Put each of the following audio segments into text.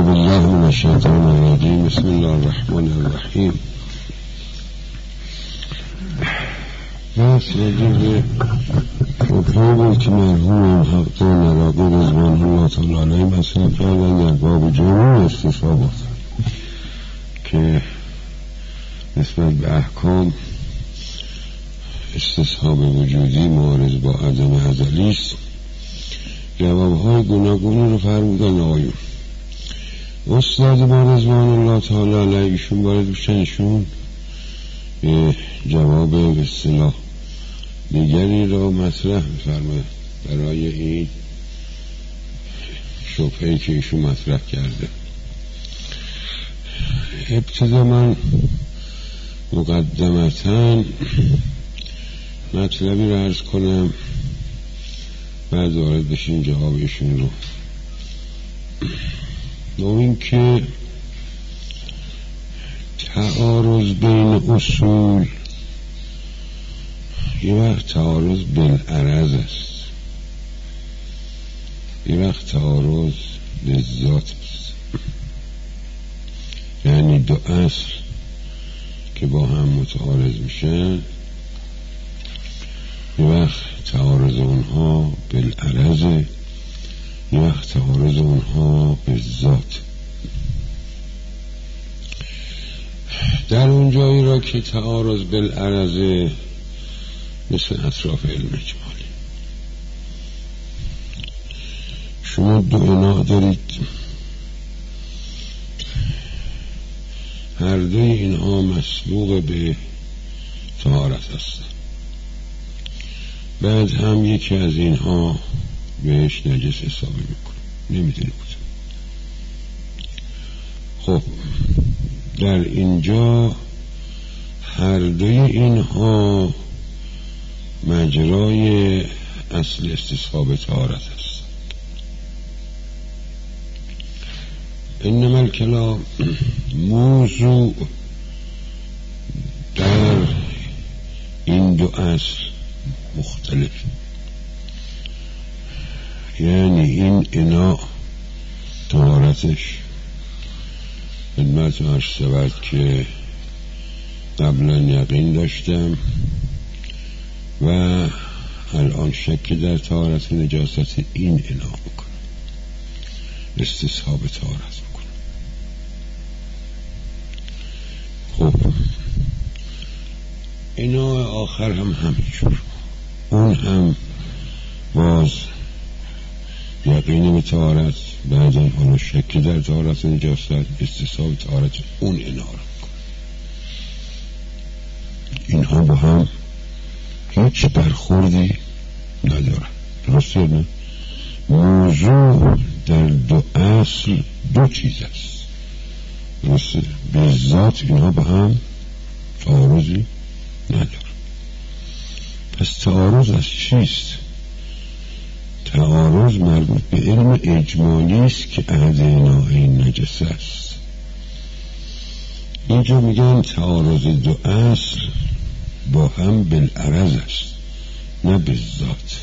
بالله من الشیطان الرجیم. بسم الله الرحمن الرحیم. بس راجب شبهه بود که مرحوم حق نراقی رضوان الله تعالی علیه مطرح کردن در باب جمعی استصحابات که نسبت به احکام استصحاب وجودی معارض با عدم ازلی است. جوابهای گوناگونی رو فرمودن آقایون. استاد ما رضوان الله تعالی علیه ایشون وارد بشن، ایشون جواب به اصطلاح دیگری را مطرح می‌فرماید برای این شبهه‌ای که ایشون مطرح کرده. ابتدا من مقدمتاً مطلبی را عرض کنم، بعد وارد بشین جواب ایشون رو. این که تعارض بین اصول یه وقت تعارض بالعرض است، یه وقت تعارض بالذات است. یعنی دو اصل که با هم متعارض میشن، یه وقت تعارض اونها بالعرض، یه وقت تعارض اونها بالذات. در اون جایی را که تعارض بالعرض مثل اطراف علم اجمالی، شما دو اناء دارید، هر دوی اینها مسبوق به طهارت هستند، بعد هم یکی از اینها بهش نجس حسابی میکنه، نمیدونه کدوم. خب در اینجا هر دوی اینها مجرای اصل استصحاب طهارت است. انما الکلام موضوع در این دو اصل مختلف. یعنی این اناء طهارتش خدمت عرض شود که قبلا یقین داشتم و الان شک در طهارت نجاست این اناء میکنم، استصحاب طهارت میکنم. خب اناء آخر هم همینجور، اون هم باز یقین به طهارت، بعداً حالا شک در طهارت نجاست، استصحاب طهارت اون اناء را میکنه. اینها با هم هیچ برخوردی ندارن، درسته نه؟ موضوع در دو اصل دو چیز است، درسته؟ به ذات اینها با هم تعارضی ندارن. پس تعارض از چیست؟ تعارض مربوط به علم اجمالی است که احد اناءین نجس است. اینجا میگن تعارض دو اصل با هم بالعرض است، نه بالذات.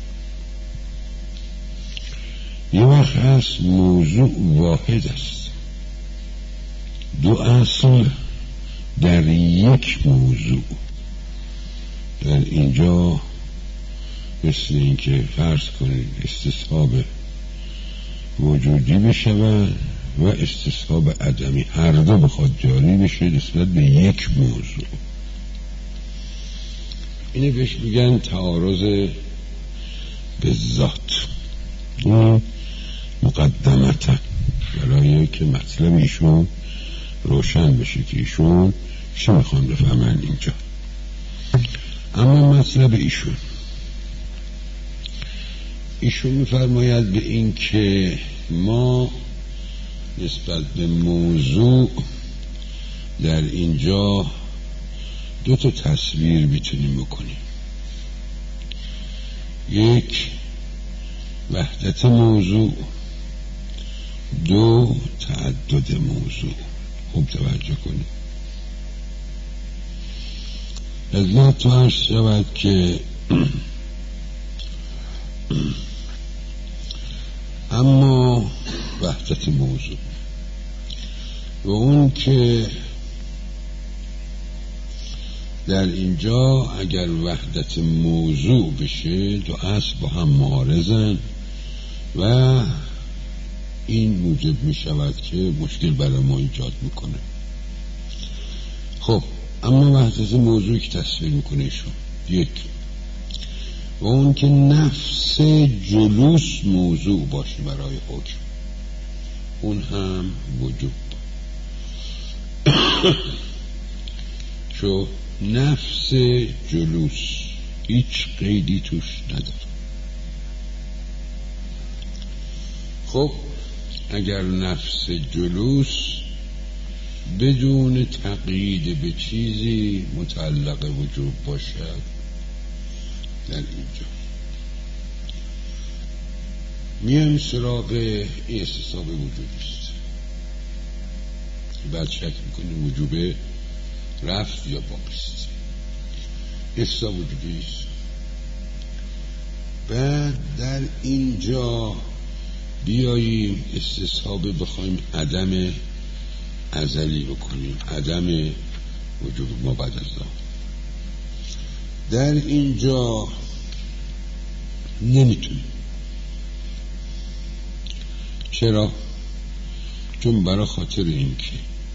یه وقت هست موضوع واحد است، دو اصل در یک موضوع. در اینجا مثل این که فرض کنید استصحاب وجودی بشود و استصحاب عدمی، هر دو بخواد جاری بشه نسبت به یک موضوع، اینه بهش میگن تعارض بالذات. این مقدمتا برای که مطلب ایشون روشن بشه که ایشون چی میخوان بفهمن اینجا. اما مطلب ایشون میفرماید به این که ما نسبت به موضوع در اینجا دو تا تصویر میتونیم بکنیم. یک وحدت موضوع، دو تعدد موضوع. خوب توجه کنید. خدمت تو عرض شود که اما وحدت موضوع و اون که در اینجا اگر وحدت موضوع بشه دو اصل با هم معارضن و این موجب می شود که مشکل برای ما ایجاد میکنه. خب اما وحدت موضوعی که تصویر میکنه ایشون یک، و اون که نفس جلوس موضوع باشه برای حکم، اون هم وجود چون نفس جلوس هیچ قیدی توش نداره. خب اگر نفس جلوس بدون تقیید به چیزی متعلق وجود باشد، در اینجا میایم سراغ این استصحاب وجودی است. بعد شک میکنیم وجوب رفت یا باقی است. استصحاب وجودی است. بعد در اینجا بیاییم استصحاب بخوایم عدم ازلی بکنیم، عدم وجود ما بعد از ذات. در اینجا نمیتونیم. چرا؟ چون برای خاطر اینکه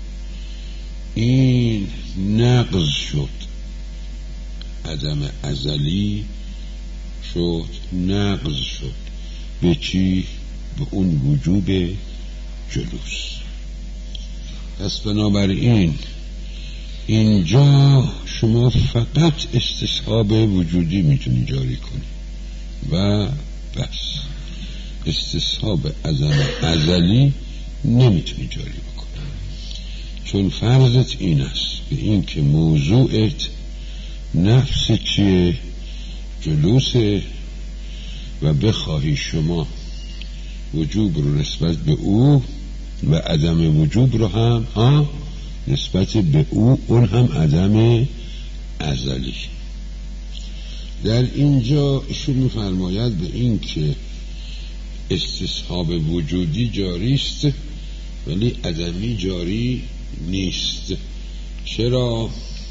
این نقض شد، عدم ازلی شد، نقض شد به چی؟ به اون وجوب جلوس. پس بنابراین اینجا شما فقط استصحاب وجودی میتونی جاری کنی و بس. استصحاب ازلی نمیتونی جاری بکنی، چون فرضت این است به این که موضوعت نفس چیه؟ جلوسه، و بخواهی شما وجوب رو نسبت به او و عدم وجوب رو هم نسبت به او، اون هم عدم ازلی. در اینجا ایشون می‌فرماید به این که استصحاب وجودی جاری است ولی عدمی جاری نیست. چرا؟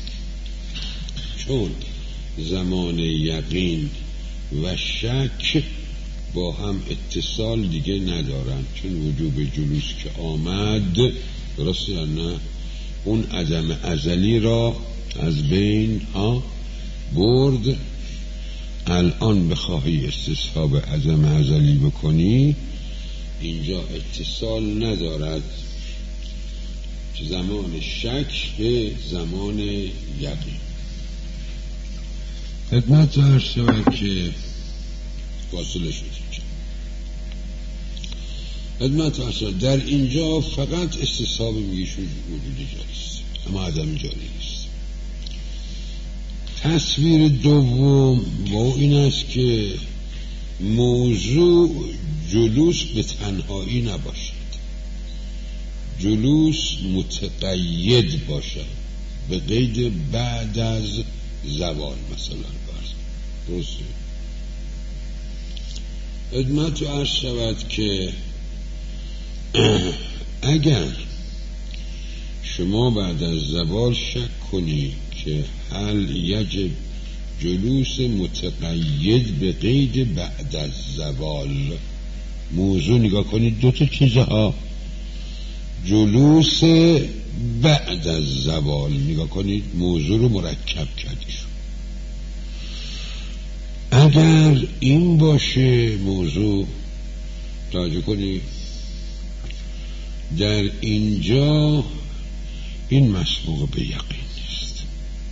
چون زمان یقین و شک با هم اتصال دیگه ندارن. چون وجوب جلوس که آمد، درست یا نه، اون عدم ازلی را از بین برد. الان بخواهی استصحاب عدم ازلی بکنی، اینجا اتصال ندارد زمان شک به زمان یقین. خدمت عرض شود که فاصله شد. خدمت عرض شود در اینجا فقط استصحاب میگیشون وجودی جاریست اما عدم جاری نیست. تصویر دوم با این است که موضوع جلوس به تنهایی نباشد، جلوس متقید باشد به قید بعد از زوال. مثلا درسته؟ خدمت عرض شود که اگر شما بعد از زوال شک کنی که هل یجب جلوس متقید به قید بعد از زوال، موضوع نگاه کنید دو تا چیزها، جلوس بعد از زوال نگاه کنید، موضوع رو مرکب کردیشون. اگر این باشه موضوع، توجه کنید در اینجا این مسبوق به یقین نیست.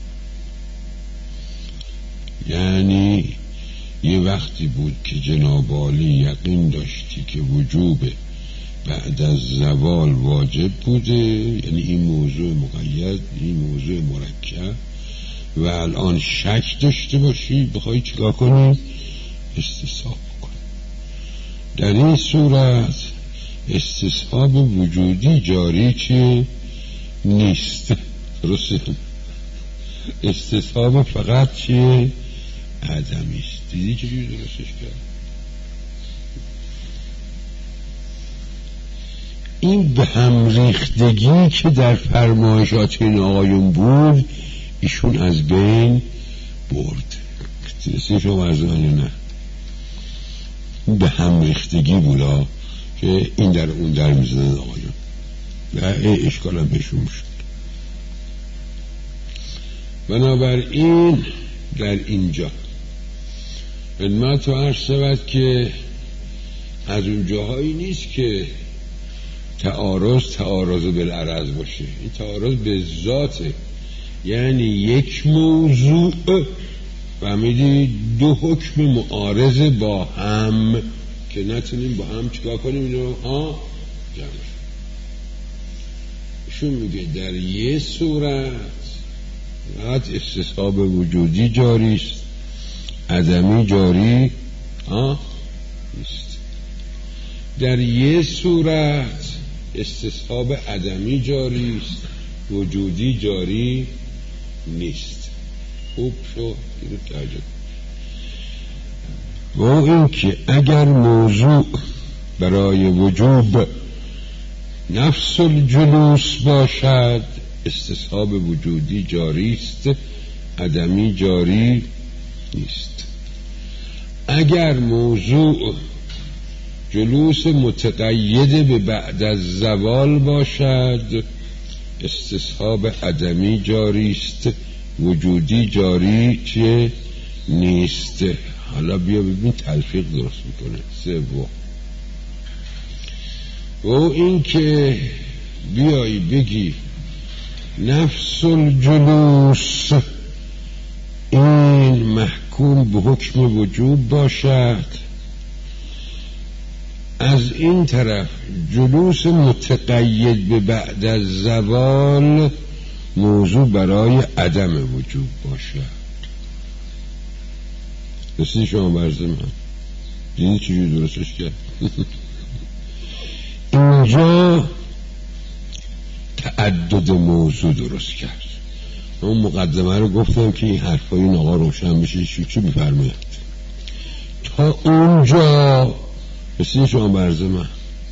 یعنی یه وقتی بود که جناب عالی یقین داشتی که وجوب بعد از زوال واجب بوده، یعنی این موضوع مقید، این موضوع مرکب، و الان شک داشته باشی بخوای چیکار کنی؟ استصحاب کنی. در این صورت استصحاب وجودی جاری چیه؟ نیست. درسته؟ استصحاب فقط چیه؟ عدمیست. دیدی چجوری درستش کرد؟ این به هم ریختگی که در فرمایشات این آقایون بود ایشون از بین برد. تیسی شما از نه به هم ریختگی بودا که این در اون در میزنن آقایون و اشکال هم بهشون شد. بنابراین در اینجا خدمت و عرض شود که از اون جاهایی نیست که تعارض بالعرض باشه. این تعارض به ذاته، یعنی یک موضوع فهمیدی دو حکم معارض با هم که نتونیم با هم چیکار کنیم اینو جمع. ایشون میگه در یه صورت فقط استصحاب وجودی جاری است، عدمی جاری نیست. در یه صورت استصحاب عدمی جاری است، وجودی جاری نیست. خوب شد اینو ترجمه. و این که اگر موضوع برای وجوب نفس الجلوس باشد استصحاب وجودی جاری است، عدمی جاری نیست. اگر موضوع جلوس متقید به بعد از زوال باشد استصحاب عدمی جاری است، وجودی جاری چه نیست. حالا بیا ببین تلفیق درست میکنه. سوم و این که بیایی بگی نفس الجلوس این محکوم به حکم وجوب باشد، از این طرف جلوس متقید به بعد از زوال موضوع برای عدم وجوب باشد. رسید شما برزه من دیدی چجور درستش کرد؟ اینجا تعدد موضوع درست کرد. اون مقدمه رو گفتم که این حرفای این آقا روشن بشه چی میفرماید. تا اونجا رسید شما برزه من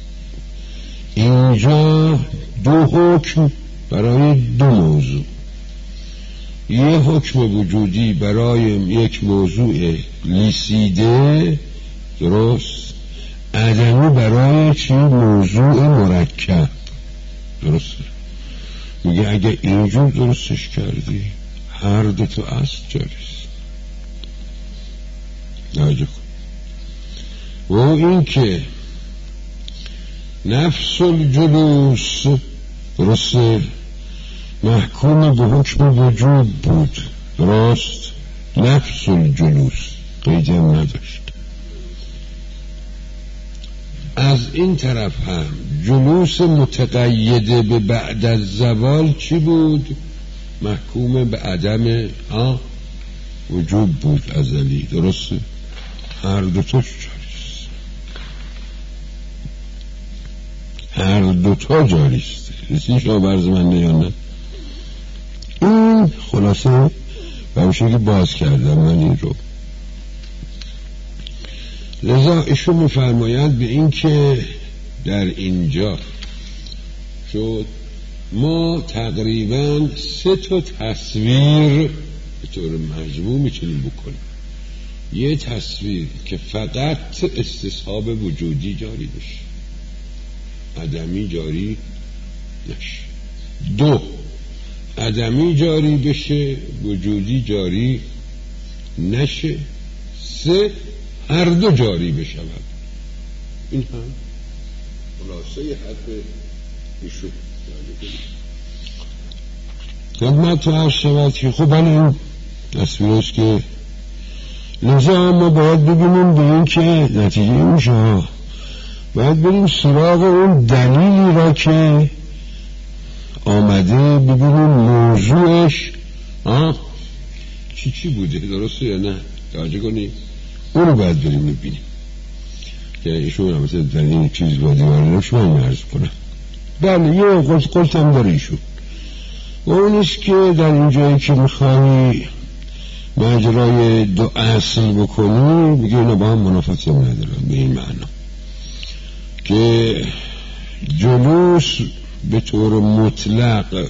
اینجا دو حکم برای دو موضوع، یه حکم وجودی برای یک موضوع لیسیده درست، عدمی برای چی موضوع مرکب درست. میگه اگه اینجور درستش کردی هر دو تا اصل جاریست. ناجه کن. و این که نفس الجلوس درسته محکوم به حکم وجود بود درست، نفس الجلوس قیدی هم نداشت. از این طرف هم جلوس متقیده به بعد از زوال چی بود؟ محکوم به عدم وجود بود ازلی درسته. هر دوتاش جاریست، هر دوتا جاریست. رسید شما برز من یا نه؟ این خلاصه بمیشه که باز کردم من این رو. لذا ایشون میفرماید به این که در اینجا شد ما تقریبا 3 تا تصویر به طور مجموع میتونیم بکنیم. یه تصویر که فقط استصحاب وجودی جاری بشه، عدمی جاری نشه. 2 عدمی جاری بشه، وجودی جاری نشه. 3 هر دو جاری بشود. این هم خلاصه حرف ایشون. خدمت تو عرض شود که خب این تصویرش که لذا ما باید ببینیم به این که نتیجه میشه، باید بریم سراغ اون دلیلی را که آمده ببینیم موضوعش چی بوده درسته یا نه. توجه کنیم اون رو باید بریم ببینیم که ایشون هم مثل در این چیز با دیواره شما مرز کنم. بله یه قلتم داره ایشون و اونیست که در این جایی که میخوایی مجرای 2 اصل بکنی بگه اینا با هم منافات ندارن، به این معنا که جلوس به طور مطلق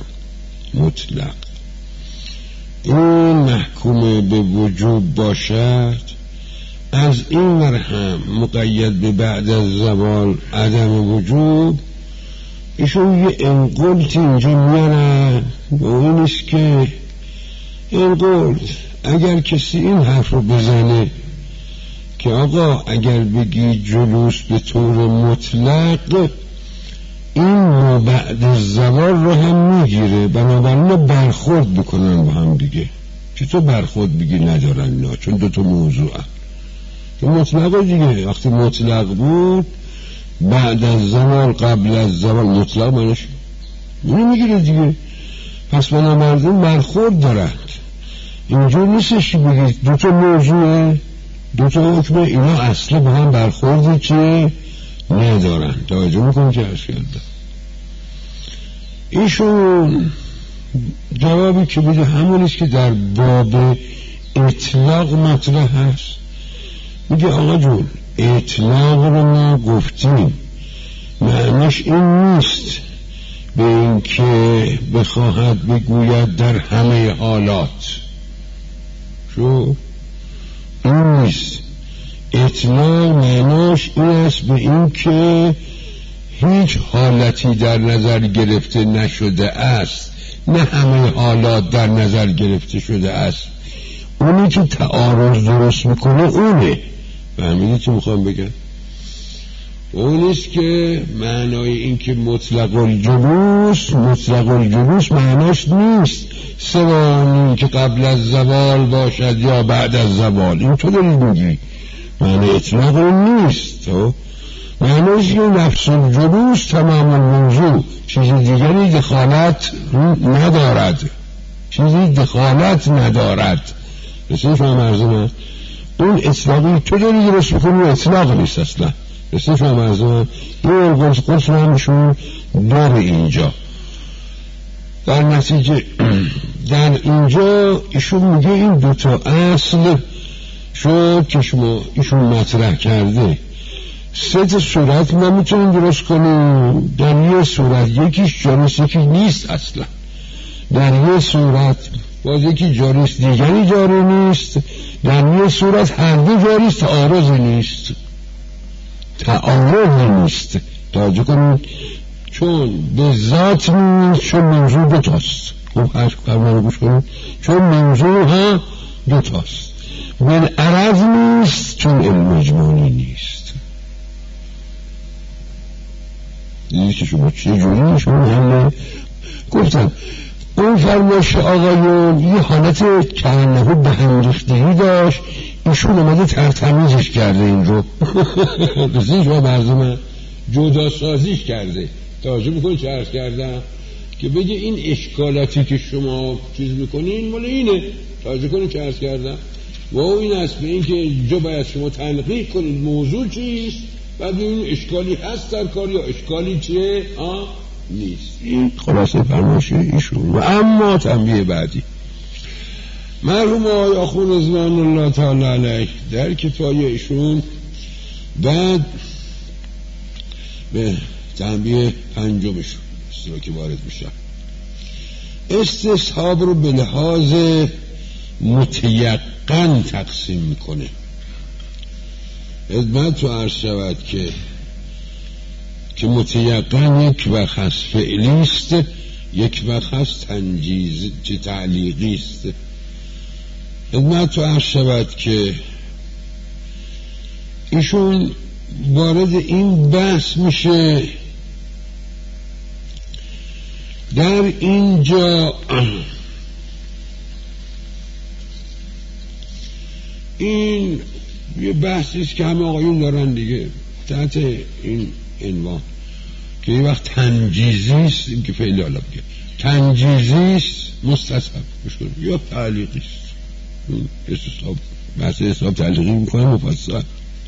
این محکوم به وجوب باشد، از این مرهم مقید به بعد از زوال عدم وجوب، ایشون یه انقلت اینجا میارن و اون است که انقلت اگر کسی این حرف رو بزنه که آقا اگر بگی جلوس به طور مطلق این بعد زوال رو هم میگیره، بنابراین برخورد بکنن با هم دیگه. چطور برخورد بگی ندارن نه؟ چون دوتا موضوع هم. چون مطلق دیگه وقتی مطلق بود بعد از زوال قبل از زوال مطلق منش میگیره دیگه. پس بنابراین برخورد دارند. اینجور نیستش بگید دوتا موضوع دوتا حکمه اینا اصلا با هم برخوردی که ندارن. توجه میکنم که عرض کردم ایشون جوابی که بده همونیست که در باب اطلاق مطرح هست. میگه آقا جون اطلاق رو ما گفتیم معنیش این نیست به این که بخواهد بگوید در همه حالات، شو این نیست. اطلاق معناش این است به این که هیچ حالتی در نظر گرفته نشده است، نه همه حالات در نظر گرفته شده است. اونی که تعارض درست میکنه اونه. فهمیدی چی میخوام بگم؟ اونیست که معنای این که مطلق الجلوس معناش نیست سوانی که قبل از زوال باشد یا بعد از زوال. این تو داری میگی معنی اطلاق این نیست. معنیش که نفس الجلوس تمام الموضوع، چیزی دیگری دخالت ندارد. مثل شما مرزمه اون اطلاقی تو داری درست بکنی اطلاق نیست اصلا. مثل شما مرزمه این قرص رو همشون داره اینجا. در نتیجه در اینجا ایشون میگه این دوتا اصل شد که شما ایشون مطرح کرده. سه صورت ما میتونیم درست کنیم. در یه صورت یکیش جاریست یکی نیست اصلا. در یه صورت باز یکی جاریست دیگری جاری نیست. در یه صورت هر دو جاریست تعارضی نیست. توجه کنید چون به ذات نیست، چون موضوع دوتاست. خب هر کار گوش کنید چون موضوع ها دوتاست. بالعرض نیست چون علم اجمالی نیست. دیدید که شما چه جوری شما همه گفتم اون فرمایش آقایون یه حالت کنهو به هم ریختگی داشت، ایشون اومده ترتمیزش کرده این رو بسید شما برزمه جدا سازیش کرده. توجه میکنی چه عرض کردم که بگه این اشکالاتی که شما چیز میکنین مال اینه. توجه کنید چه عرض کردم و این است به این که اینجا باید شما تنقیح کنید موضوع چیست و ببینید اشکالی هست در کار یا اشکالی چیه نیست. این خلاصه فرمایش ایشون. و اما تنبیه بعدی مرحوم آقای آخوند رضوان الله تعالی علیه در کتاب ایشون بعد به تنبیه پنجمشون استرا که وارد میشن استصحاب رو به لحاظ متیقن تقسیم میکنه. خدمت تو عرض شود که متیقن یک وقت هست فعلیست، یک وقت هست تنجیز چه تعلیقیست. خدمت تو عرض شود که ایشون وارد این بحث میشه در اینجا. این یه بحثیست که همه آقایون دارن دیگه تحت این عنوان که یه وقت تنجیزیست، این که فعلی حالا بگه تنجیزیست مستصحب یا تعلیقیست. استصحاب بحث استصحاب تعلیقی میکنه مفصل.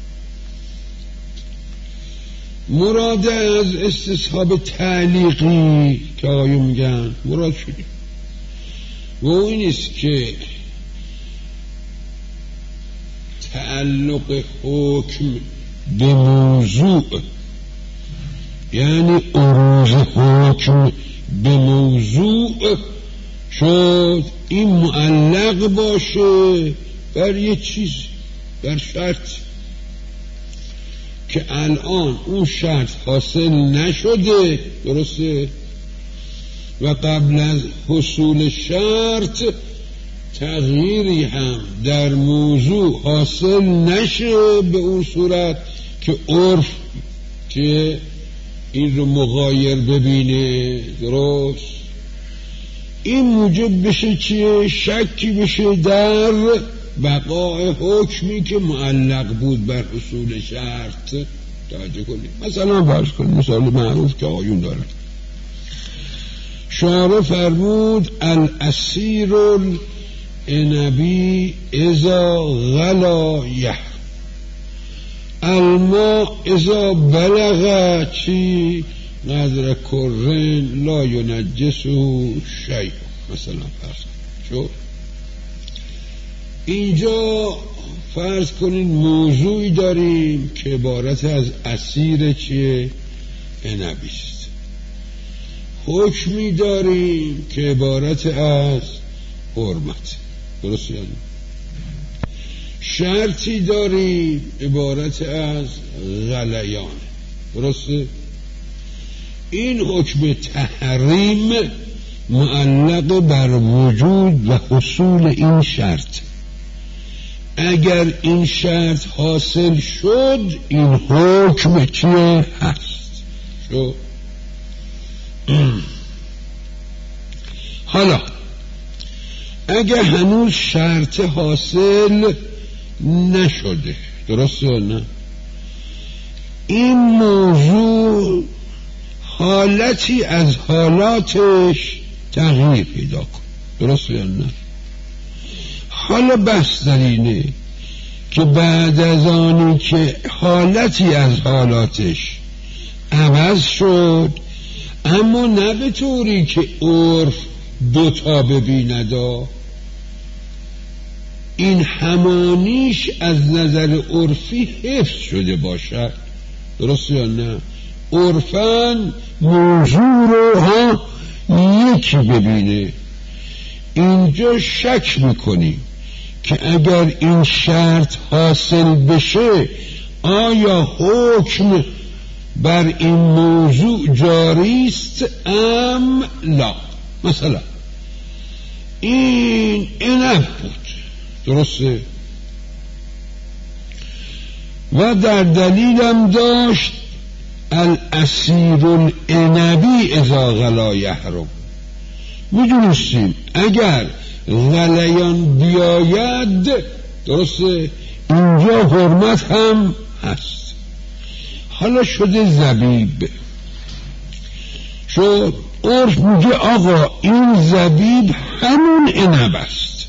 مراد از استصحاب تعلیقی که آقایون میگن مراد شدیم و این است که تعلق حکم به موضوع یعنی عروض حکم به موضوع شد این معلق باشه بر یه چیز، بر شرط که الان اون شرط حاصل نشده، درسته؟ و قبل از حصول شرط تغییری هم در موضوع حاصل نشه به اون صورت که عرف که این رو مغایر ببینه، درست؟ این موجب بشه چیه؟ شکی بشه در بقای حکمی که معلق بود بر حصول شرط. توجه کنید. مثلا فرض کنید مثال معروف که آیون داره، شارع فرمود الاسیر العنبی اذا غلا یحرم، الماء اذا بلغ چی قدر کرن لا ینجسه شیء. مثلا فرض شو اینجا فرض کنین موضوعی داریم که عبارت از اسیر چیه؟ عنبی است. حکمی داریم که عبارت از حرمت، درست؟ یعنی شرطی داریم عبارت از غلیان، درسته؟ این حکم تحریم معلق بر وجود و حصول این شرط. اگر این شرط حاصل شد این حکم چیه هست؟ شو حالا اگر هنوز شرط حاصل نشده، درست یا نه؟ این موضوع حالتی از حالاتش تغییر پیدا کن، درست یا نه؟ حالا بحث در اینه که بعد از آنی که حالتی از حالاتش عوض شد، اما نه به طوری که عرف دوتا ببیندا، این همانیش از نظر عرفی حفظ شده باشد، درست یا نه؟ عرفاً موضوع رو یکی ببینه. اینجا شک میکنیم که اگر این شرط حاصل بشه آیا حکم بر این موضوع جاری است ام لا. مثلا این عنب بود، درسته؟ و در دلیلم داشت الاسیر العنبی اذا غلا یحرم. میدونستیم اگر غلیان بیاید، درسته، اینجا حرمت هم هست. حالا شده زبیب، شد عرف میگه آقا این زبیب همون عنب است.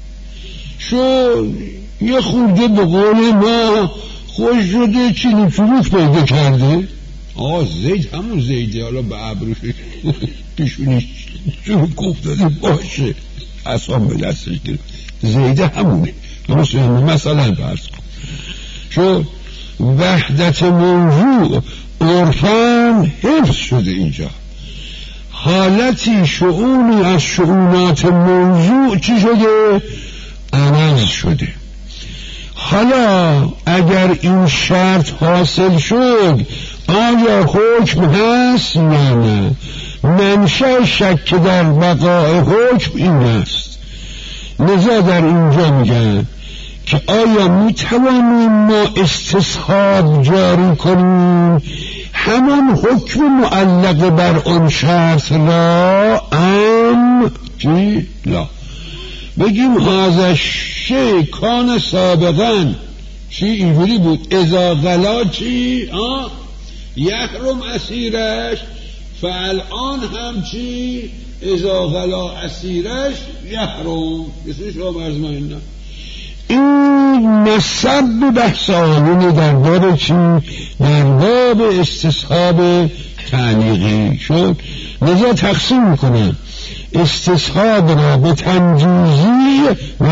شد یه خورده به قول ما خوش شده چینی چروک پیدا کرده، آقا زید همون زیده، حالا به ابروش پیشونیش چروک افتاده باشه، اصلا به دستش گرفت، زیده همونه، درست؟ مثلا فرض کن شد وحدت موضوع عرفان حفظ شده. اینجا حالتی شؤونی از شؤونات موضوع چی شده؟ عوض شده. حالا اگر این شرط حاصل شد آیا حکم هست یا نه؟ منشأ شک در بقای حکم این است. لذا در اینجا میگن که آیا میتوانیم ما استصحاب جاری کنیم همان حکم معلق بر آن شرط را ام چی؟ لا. بگیم هذا شی کان سابقا چی اینجوری بود، اذا غلا چی یحرم اسیرش، فالآن هم چی اذا غلا اسیرش یحرم. بسیش را مرزمانه این نصب بحث آیون در باب چی؟ در باب استصحاب تعلیقی شد. لذا تقسیم میکنن استصحاب را به تنجیزی و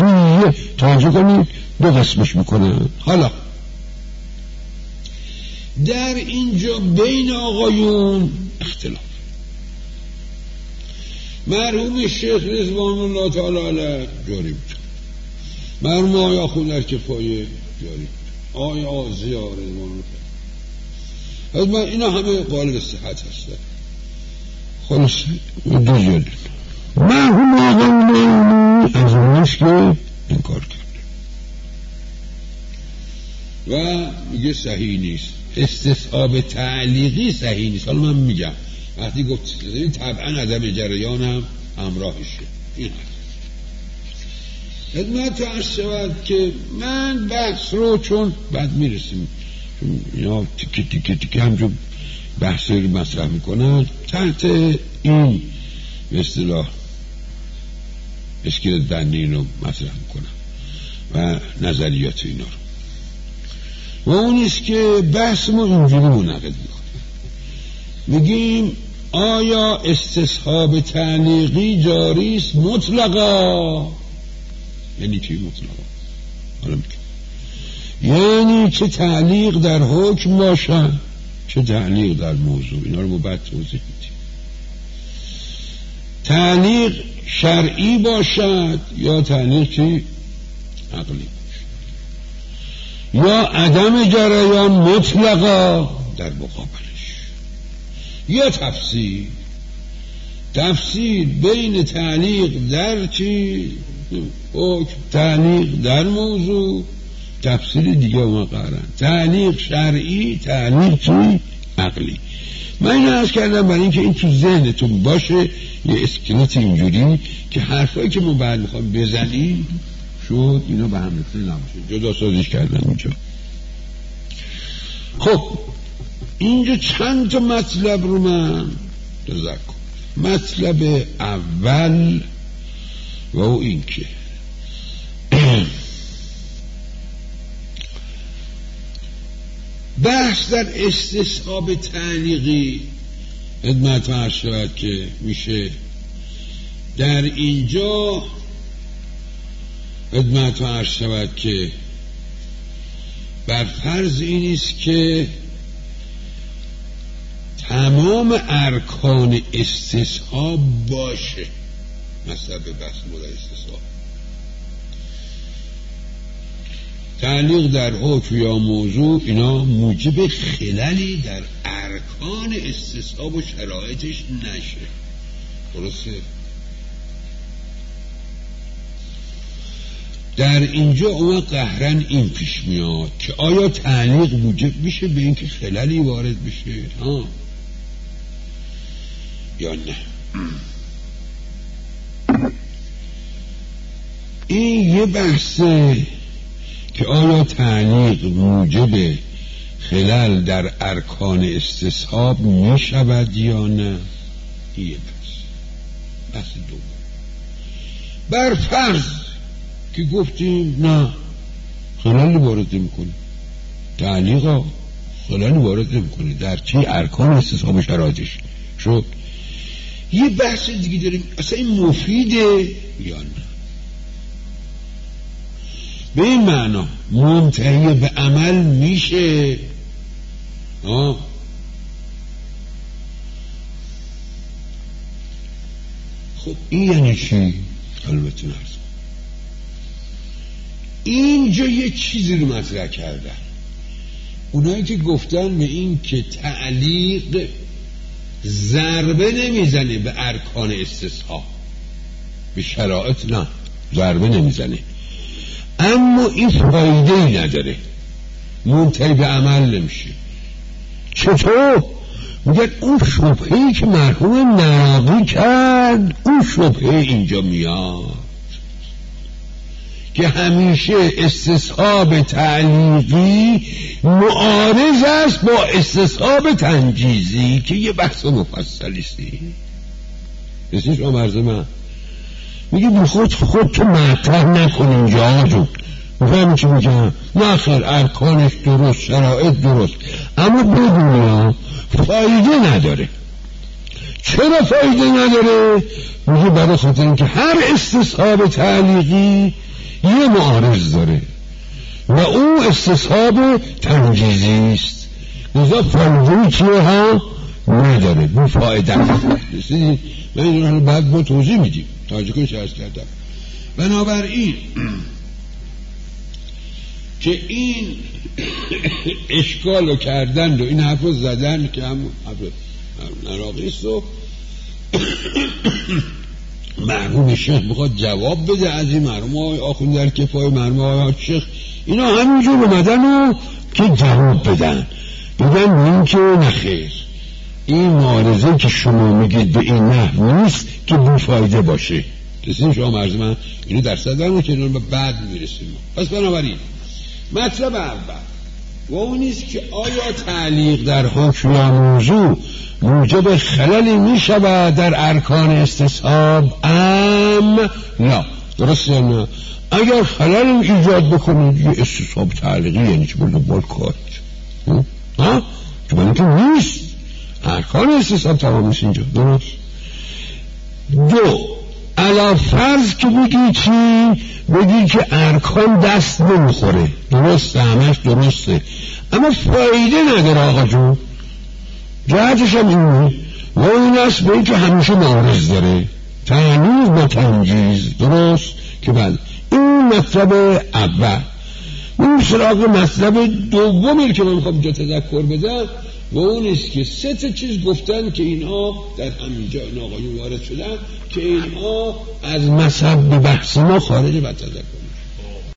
تعلیقی، توجه کنید، دو قسمش میکنن. حالا در اینجا بین آقایون اختلاف. مرحوم شیخ رضوان الله تعالی علیه جاری بود، مرحوم آقای خودر کفایه جاری بود، آقای آزیا رضوان الله. من اینا همه قالب صحت هستن. خلاص دو جلد مرحوم آقای از اونش که انکار کرد و میگه صحیح نیست، استصحاب تعلیقی صحیح نیست. حالا من میگم وقتی گفت طبعا عدم جریان هم همراهشه. این خدمت عرض شود که من بحث رو چون بعد میرسیم، چون اینا تیکه همجور بحث رو مطرح میکنن تحت این به اصطلاح اسکلت بندی رو مطرح میکنن و نظریات اینا رو، و اونیست که بحث ما اینجوری منعقد میکنیم. میگیم آیا استصحاب تعلیقی جاری است مطلقا؟ یعنی چی مطلقا؟ حالا میگم یعنی چه تعلیق در حکم باشد چه تعلیق در موضوع. اینا رو ما بعد توضیح میدیم. تعلیق شرعی باشد یا تعلیق چی؟ عقلی باشد، یا عدم جریان مطلقا در مقابلش، یا تفسیر بین تعلیق در چی؟ حکم، تعلیق در موضوع، تفسیر دیگه مقرن، تعلیق شرعی، تعلیق چی؟ عقلی. من اینو عرض کردم برای اینکه این تو ذهنتون باشه یه اسکلت اینجوری که حرفایی که ما بعد میخوام بزنیم شد اینا به هم ریخته نباشه، جدا سازیش کردم اینجا. خب اینجا چند تا مطلب رو من تذکر. مطلب اول و او این که بحث در استصحاب تعلیقی خدمت عرض شود که میشه در اینجا خدمت عرض شود که بر فرض این است که تمام ارکان استصحاب باشه. مثلا به بحث مورد استصحاب تعلیق در حکم یا موضوع اینا موجب خللی در ارکان استصحاب و شرایطش نشه. درسته؟ در اینجا اومد قهرن این پیش میاد که آیا تعلیق موجب میشه به اینکه خللی وارد بشه یا نه. این یه بحثه که آیا تعلیق موجب خلل در ارکان استصحاب می شود یا نه. یه بحث دوم. بر فرض که گفتیم نه خلل وارد میکنه، تعلیق خلل وارد نمیکنه در چی؟ ارکان استصحاب شرایطش شد. یه بحث دیگه داریم، اصلا این مفیده یا نه. به این معنا منتهی به عمل میشه. خب این یعنی چی؟ البته نرزم اینجا یه چیزی رو مطرح کردن اونایی که گفتن به این که تعلیق ضربه نمیزنه به ارکان استصحاب، به شرایط نه ضربه نمیزنه، اما این فایده ای نداره، منتهی به عمل نمیشه. چطور؟ میگن اون شبهه‌ای که مرحوم نراقی کرد اون شبهه اینجا میاد که همیشه استصحاب تعلیقی معارض است با استصحاب تنجیزی که یه بحث مفصلیستی. اسمش آمرز من میگه بی خود تو مطرح نکن اینجا جون. میفهمی چی میگم؟ نه خیر ارکانش درست، شرایط درست، اما بدونی فایده نداره. چرا فایده نداره؟ میگه برای خاطر اینکه هر استصحاب تعلیقی یه معارض داره و اون استصحاب تنجیزی است. لذا فایده چیه ها نداره، بی فایده است. من این رو بعد ما توضیح میدیم، تاجیکش عرض کردم. بنابراین که این اشکال رو کردن و این حرف رو زدن که هم نراقیست و مرحوم شیخ بخواد جواب بده از این مرحوم های آخوند در کفای مرحوم های شیخ، اینا همینجور اومدن و که جواب بدن، بگن این که نخیر، این معارضه که شما میگید به این نحو نیست که بیفایده باشه. رسیم شما مرز من اینو در صدرمه که به بعد میرسیم. پس بنابراین مطلب اول و اون نیست که آیا تعلیق در حکم یا موضوع موجب خللی می شود در ارکان استصحاب ام لا، درسته یا نه؟ اگر خلل ایجاد بکنید یه استصحاب تعلیقی یعنی چه بلد بال کار ها؟ که من که نیست ارکان استصحاب تمام نیست اینجا، درست؟ دو، علا فرض که بگی چی؟ بگی که ارکان دست نمیخوره، درسته، همش درسته، اما فایده نداره آقا جون. جهتش هم اینه و این است به این که همیشه معارض داره، تعنیز با تنجیز، درست؟ که بله این مطلب اول. این سراغ مطلب دومی که من میخوام اینجا تذکر بدم و اون است که سه تا چیز گفتن که اینها در همینجا این آقایون وارد شدن که اینها از مذهب به بحث ما خارج و تذکر